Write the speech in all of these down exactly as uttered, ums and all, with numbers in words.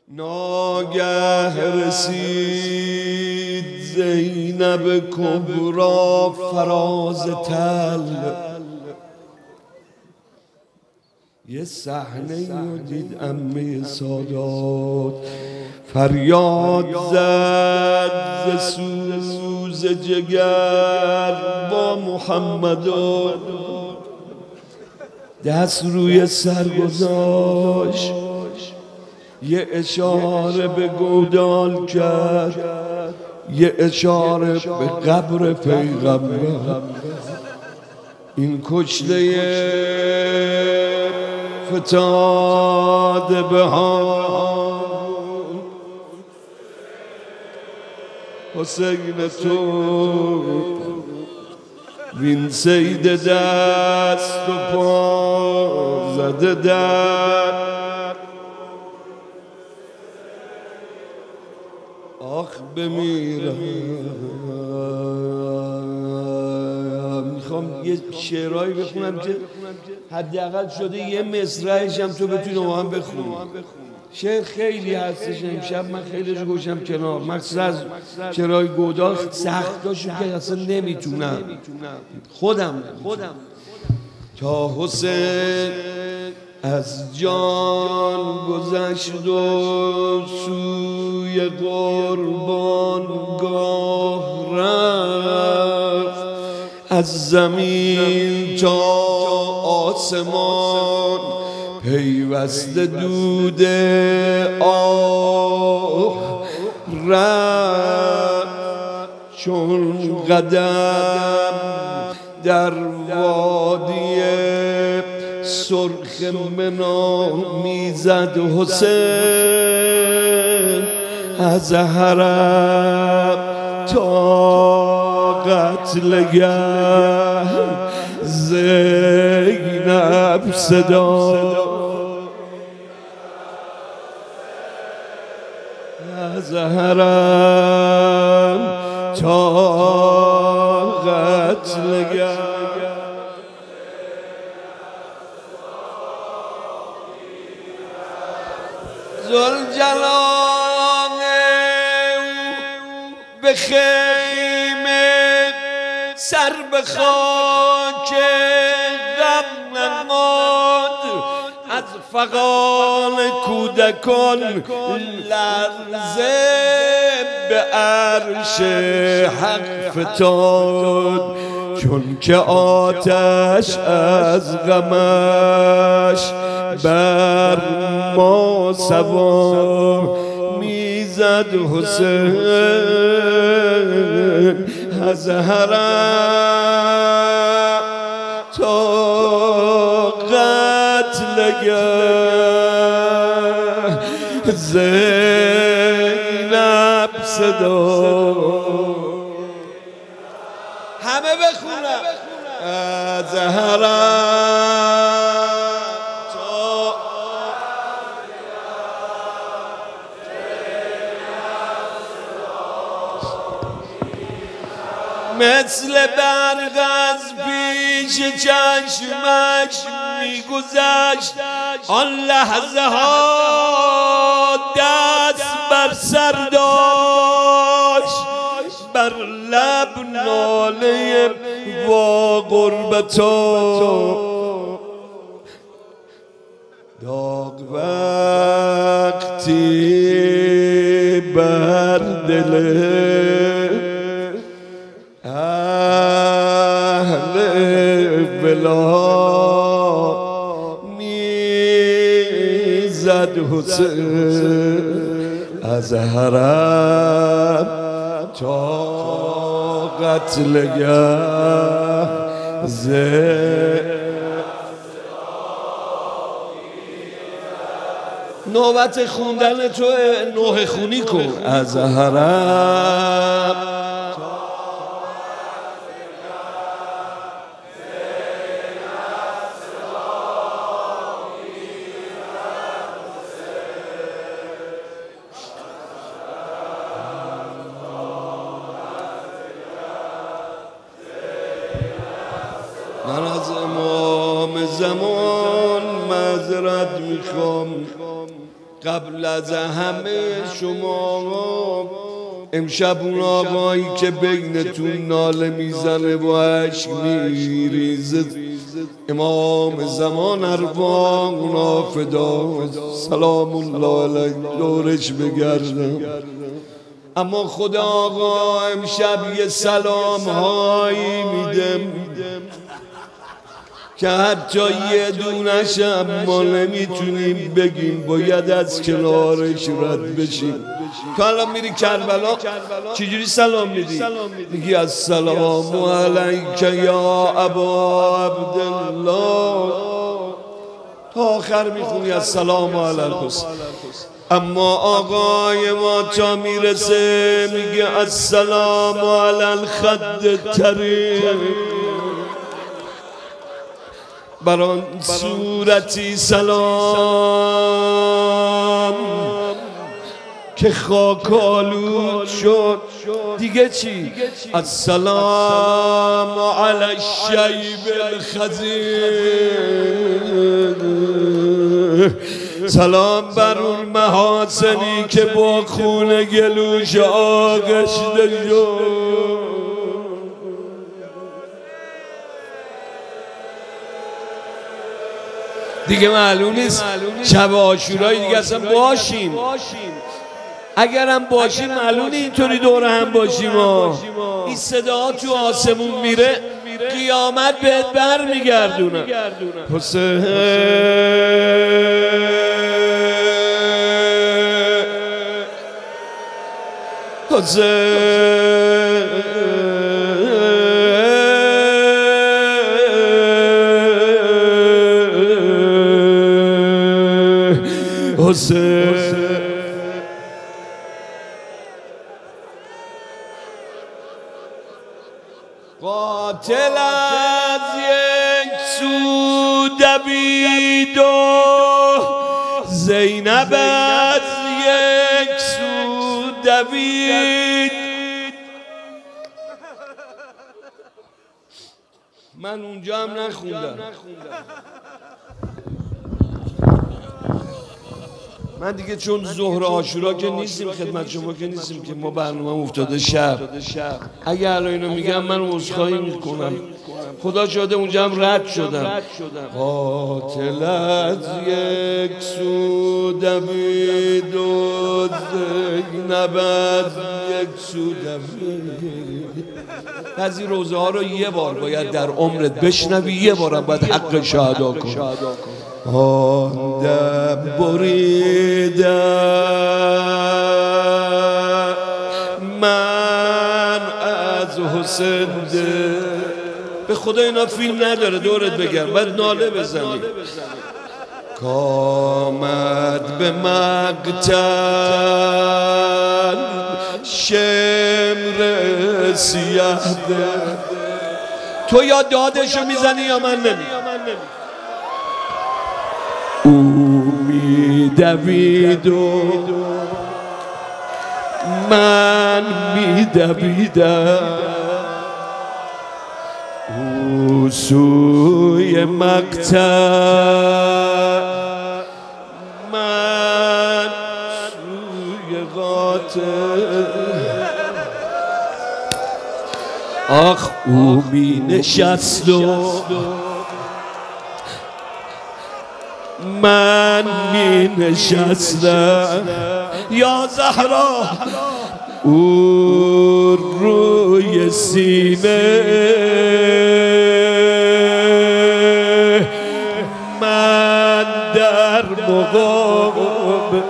ناگه رسید زینب کبرا فراز تل، یه صحنه رو دید عمه سادات فریاد زد ز سوز جگر با محمد، دست روی سر گذاشت یه اشاره به گودال کرد، یه اشاره به قبر پیغمبر. این کشته فتاد به هامون حسین تو، وین سید دست و پا زده در آخ بمیرم. میخوام یه شعرهایی بخونم که حداقل شده یه مصرعش هم تو بتونی با هم بخونی. شعر خیلی هستش، امشب من خیلیش گوشم کنار، مخصوصا از شعرهای گودال سختاشو که اصلا نمیتونم خودم خودم تا حسین از جان گذشت و سوی قربانگاه رفت، از زمین تا آسمان پیوسته دود آه رفت، چون قدم در وادی سرخ منا میزد حسین، از حرم تا قتلگه زینب صدا، از حرم تا قتلگه ذوالجلال به خیمه سر به خاک غم نهاد، از فغان کودکان لرزه به عرش حق فتاد، چون که آتش از غمش بر ما سوار میزد حسین، از حرم تا قتلگه زینب صدا. همه بخونم از حرم تا مثل برق از پیش چشمش میگذشت، آن لحظه ها دست بر سر داشت، بر لب ناله وا غربتا، داغ وقتی بر دل اهل بلا میزد حسین، از حرم تا قتلگه زینب. نوبت خوندن تو نوحه خونی کن. از حرم من از امام زمان معذرت میخوام قبل از همه شما امشب اون آقایی که بینتون ناله میزنه و عشق میریزه امام زمان ارواحنا فدا سلام الله علیه دورش بگردم. اما خدا آقا امشب یه سلام هایی میده که حتی یه دونش هم ما نمیتونیم بگیم، باید از کنارش رد بشیم. تو الان میری کربلا چجوری سلام میدی؟ میگی السلام علیک یا ابا عبدالله، تا آخر میخونی السلام علی الحسین. اما آقای ما تا میرسه میگه السلام علی الخد طریق، بر آن صورتی سلام که خاک آلود شد. دیگه چی؟ السلام علی الشیب الخضیر، سلام بر اون محاسنی که با خون گلوش آغشته شد. دیگه معلوم نیست شب عاشورایی دیگه اصلا باشیم، اگرم باشیم معلوم اینطوری دور هم باشیم. این صدا تو آسمون میره قیامت بهت بر میگردونه. حسین حسین حسین قاتل از یک سو دوید و زینب از یک سو دوید. من اونجا هم نخوندم، من دیگه چون ظهر عاشورا که نیستیم خدمت شما که نیستیم که ما برنامه افتاده شب. اگه الان اینو میگم من عذرخواهی میکنم، خدا شاهده اونجا هم رد شدم. قاتل از یک سو دوید و زینب از یک سو دوید. بعضی روزه ها رو یه بار باید در عمرت بشنوی، یه بارم باید حق شهدا کن. آن دم بریدم من از حسین ده. به خدا اینا فیلم نداره دورت بگم، باید ناله بزنی. کامد به مقتل شمر سیه ده. تو یا دادشو میزنی یا من نمی. او میدوید و من میدویدم، او سوی مقتل من سوی قاتل. آخ او می نشست و من می نشستم، یا زهرا او روی سینه من در مقام.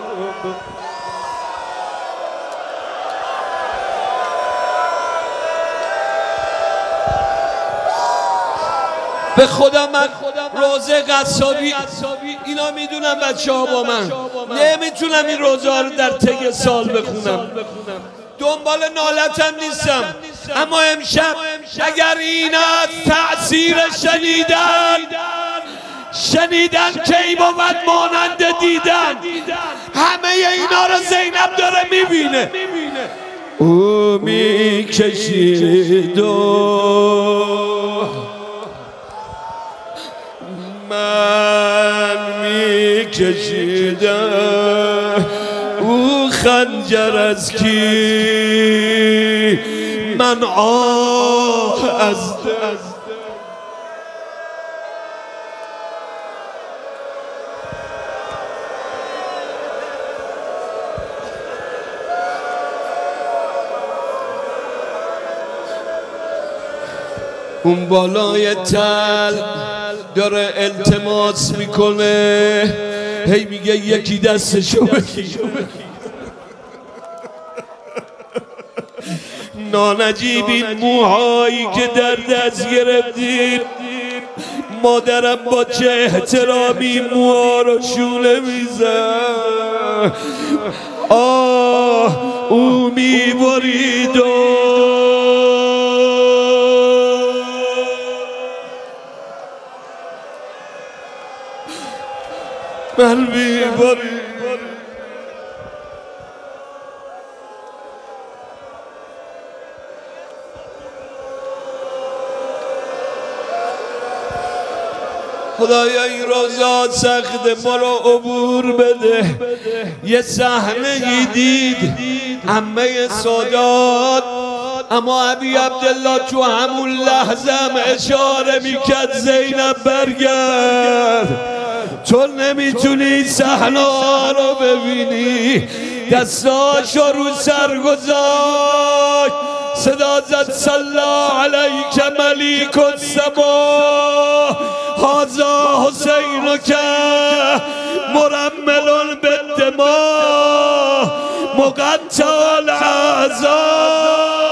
به خدا من روزه قصابی اینا میدونم بچه ها با من نمیتونم این روزه ها رو در طی سال بخونم، دنبال نالتم نیستم. اما امشب اگر این از تأثیر شنیدن شنیدن که ای بود مانند دیدن، همه اینا رو زینب داره میبینه. او میکشید و من میکشیدم او خنجر از کی من آه از دل. اون بالای تل داره التماس میکنه، هی میگه یکی دستشو بگیر. نانجیب این موهایی که در دست گرفتیم، مادرم با چه احترامی موها رو شوله میزن. آه او میبرید و من میبرید. خدایا این روزا سخت ما رو عبور بده. یه صحنه ای دید عمه سادات، اما ابی عبدالله تو همون لحظه هم اشاره میکرد زینب برگرد، تو نمیتونی صحنه ها رو ببینی. دستاشو رو سر گذاشت، صدا زد صلی علیک ملیک السما هذا حسینک مرمل بالدماء مقطع الاعضاء.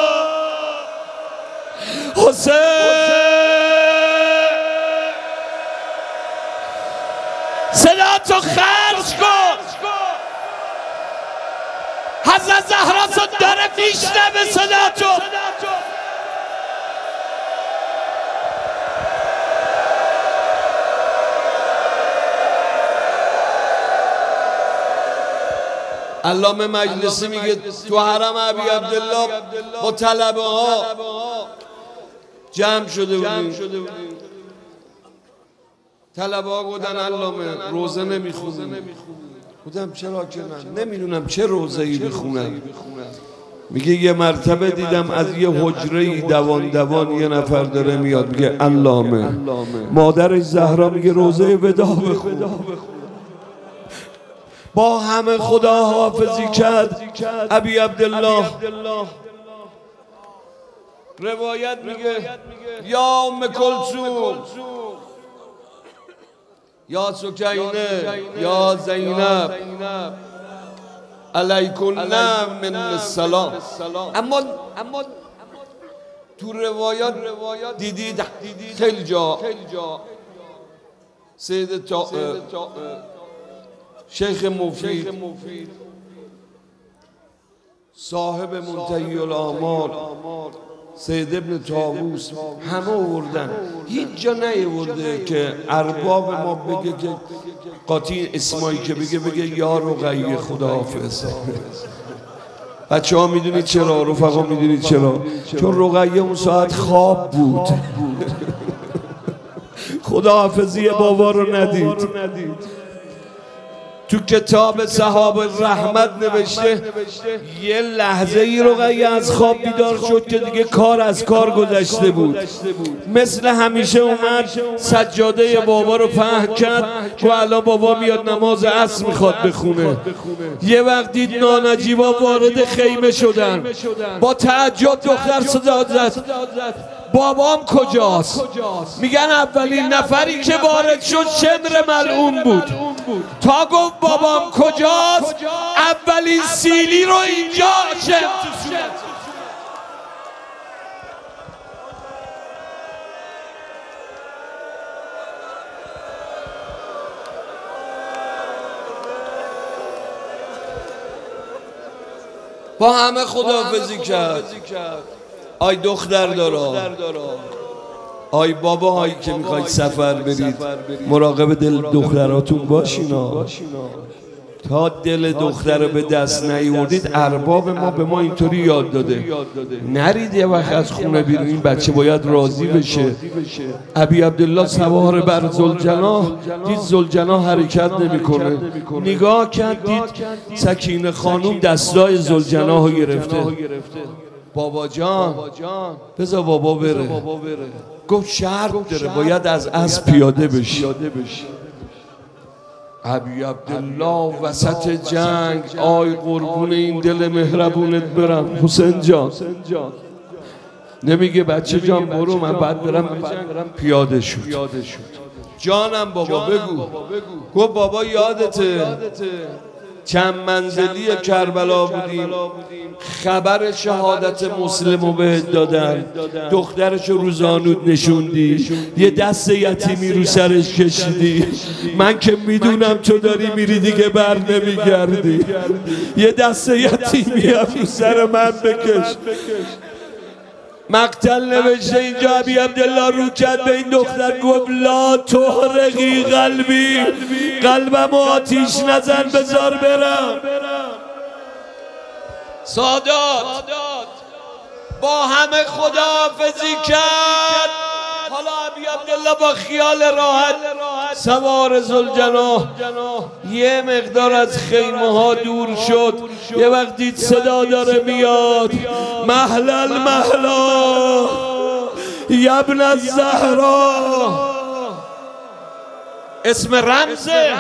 حسین صدا تو خرج کن، حضرت زهرا تو داره میشنوه صدا تو. علامه مجلسی میگه تو حرم ابی عبدالله با طلبه ها جمع شده بودیم. طلبه ها گفتن علامه روزه نمیخونیم. گفتم چرا که من نمیدونم چه روزه‌ای بخونم. میگه یه مرتبه دیدم از یه حجره دوان دوان یه نفر داره میاد، میگه علامه مادرش زهرا میگه روزه ودا بخون. با همه خدا حافظی کرد. ابی عبدالله روایت میگه یا ام کلثوم یا سکینه یا زینب علیکن من السلام. اما تو روایات دیدید خیلی جا سید شیخ مفید صاحب منتهی الآمال سید ابن طاووس همه آوردن، هیچ جا نیاورده که ارباب ما بگه که قاطی اسمایی که بگه بگه یا رقیه خداحافظ. بچه ها میدونید چرا؟ رفقا میدونید چرا؟ چون رقیه اون ساعت خواب بود. خداحافظی بابا رو ندید. تو کتاب صحاب رحمت نوشته یه لحظه ای رقیه از خواب بیدار شد که دیگه کار از کار گذشته بود. مثل همیشه اومد سجاده بابا رو پهن کرد و الان بابا میاد نماز عصر میخواد بخونه. یه وقت دید نانجیبا وارد خیمه شدن، با تعجب دختر صدا زد بابام کجاست؟ میگن اولین نفری که وارد شد شمر ملعون بود. تا گفت بابام کجاست اولین سیلی رو اینجا شمر تو صورت. با همه خداحافظی کرد. آی دختر دارا، آی بابا هایی که میخواید سفر برید مراقب دل دختراتون باشینا. تا دل دختر رو به دست نیاوردید ارباب ما به ما اینطوری یاد داده نرید یه وقت از خونه بیرون، این بچه باید راضی بشه. ابی عبدالله سوار بر ذوالجناح دید ذوالجناح حرکت نمیکنه، نگاه کرد دید سکینه خانوم دستای ذوالجناح رو گرفته. بابا جان بذار بابا بره. گفت شرط داره باید از اسب پیاده بشی. ابی عبدالله وسط جنگ، آی قربون این دل مهربونت برم حسین جان، نمیگه بچه جان برو من بعد برم پیاده شد. جانم بابا بگو. گفت بابا یادته چند منزلی کربلا بودیم، خبر شهادت مسلمو بهت دادن، دخترشو رو زانود نشوندی، یه دست یتیمی رو سرش کشیدی، من که میدونم تو داری میری دیگه بر نمیگردی، یه دست یتیمی هم رو سر من بکش. مقتل نوشته اینجا ابی عبدالله رو کرد به این دختر گفت لا تحرقی قلبی، قلبم آتیش نزن بذار برم. سادات با همه خداحافظی کرد. حالا ابی عبدالله با خیال راحت سوار ذوالجناح یه مقدار از خیمه ها دور شد. یه وقت دید صدا داره میاد مهلا مهلا یبن الزهرا، اسم رمزه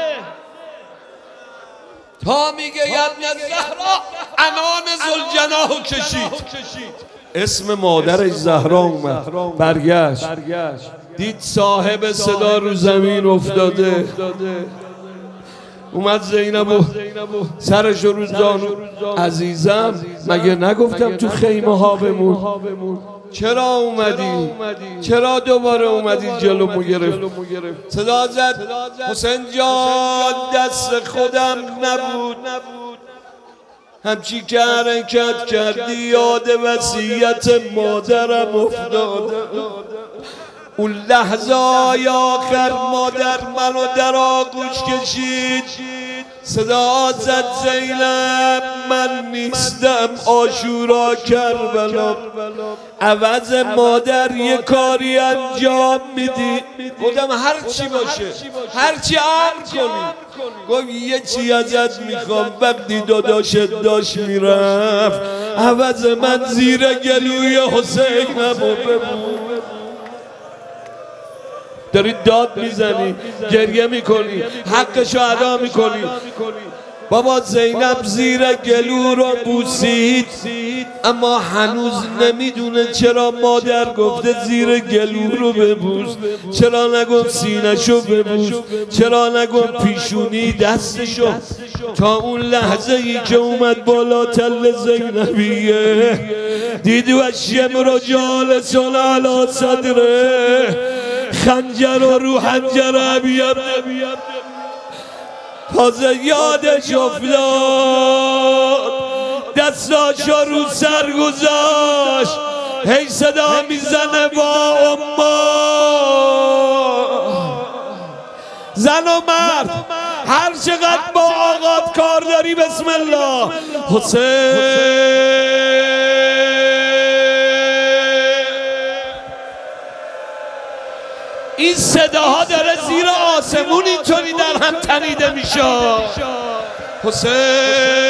تا میگه یبن الزهرا عنان ذوالجناح کشید، اسم مادرش زهرا اومد. برگشت دید صاحب صدا رو زمین افتاده، اومد زینب و سرش رو زانو. عزیزم مگه نگفتم تو خیمه ها بمون؟ چرا اومدی؟ چرا دوباره اومدی جلومو گرفت؟ صدا زد حسین جان دست خودم نبود، همچی که حرکت کردی یاد وصیت مادرم افتاد. اون لحظه های آخر مادر منو در آغوش کشید، صدا زد زینب من نیستم عاشورا کربلا، عوض مادر یه کاری انجام میدی. گفتم هر چی باشه هر چی امر کنی. گفت یه چی ازت میخوام، وقتی داداشت داشت میرفت عوض من زیر گلوی حسینم و بمون. داری داد میزنی گریه میکنی حقشو ادا میکنی. بابا زینب زیر گلو رو بوسید، اما هنوز نمیدونه چرا مادر گفته زیر گلو رو ببوس، چرا نگفت سینه‌شو ببوس، چرا نگفت پیشونی دستشو. تا اون لحظه ای که اومد بالا تل زینبیه دید و شمر جالسون علی صدره، خنجر و رو حنجر ابی عبدالله تازه یادش افتاد، دستاشو رو سر گذاشت، هی صدا میزنه با اما. زن و مرد هر چقدر با آقات کار داری بسم الله. حسین این صداها داره زیر آسمون اینطوری در هم تنیده میشه. حسین